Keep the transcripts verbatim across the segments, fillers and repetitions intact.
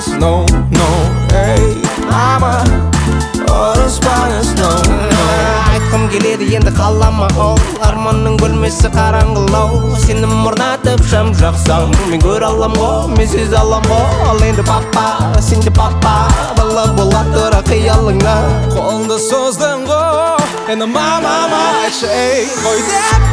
ұрыспаңыз, no, no, ей, мама, ұрыспаңыз, no, no. Айтқым келеді енді қалама ол, арманның бөлмесі қараңғылау. Сені орнатып шам жақсам, мен көре алам ғой, мен сезе алам ғой. Ал енді папа, сен де папа, бала бола тұра қиялыңа. Қолыңды создың ғой, енді мамама айтшы, ей, қой деп.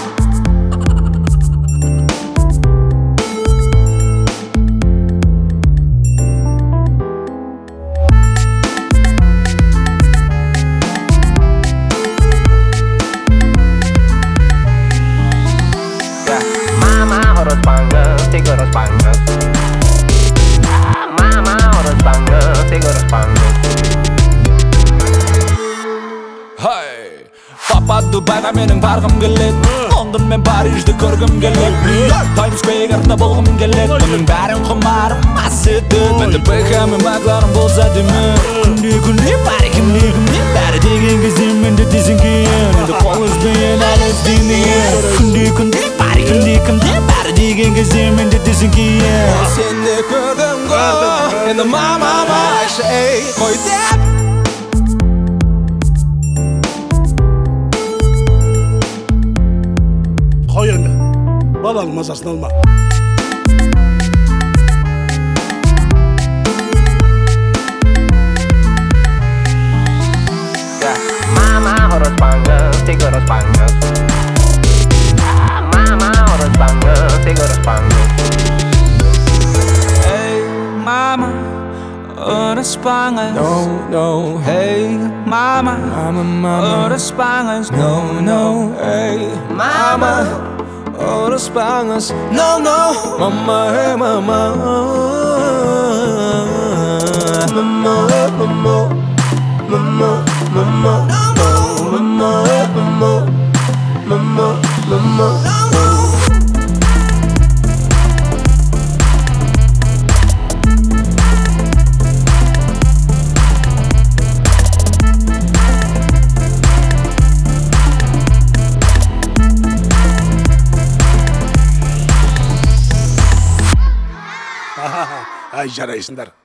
Ұрыспаңыз, тек ұрыспаңыз. Мама, ұрыспаңыз, тек ұрыспаңыз. Hey, папа Дубайға менің барғым келеді, Лондон мен Парижді көргім келеді, Таймс Скверінде болғым келеді. Бұның бәрін құмарым мас етеді. Менде Бекхэм мен Макларен болса деймін. Күнде күнде бәрі кімде кімде бәрі деген кезде менде дейсің кейін. Енді қол үзбейін әлі іздейін. Күнде күнде бәрі кімде кімде бәрі деген кезде менде дейсің кейін. Сен де көрдің ғой, енді мамама айтшы, ей, қой деп. Қой енді, баланың мазасын алма. Мама, ұрыспаңыз, тек ұрыспаңыз. Мама, ұрыспаңыз, тек ұрыспаңыз. Hey, mama, ұрыспаңыз. No, no, hey, mama, mama, mama, ұрыспаңыз. No, no, hey, mama, ұрыспаңыз. No, no, mama, hey, mama. Mama, mama, mama, mama, mama, mama, mama, mama. Ай, жарайсыңдар.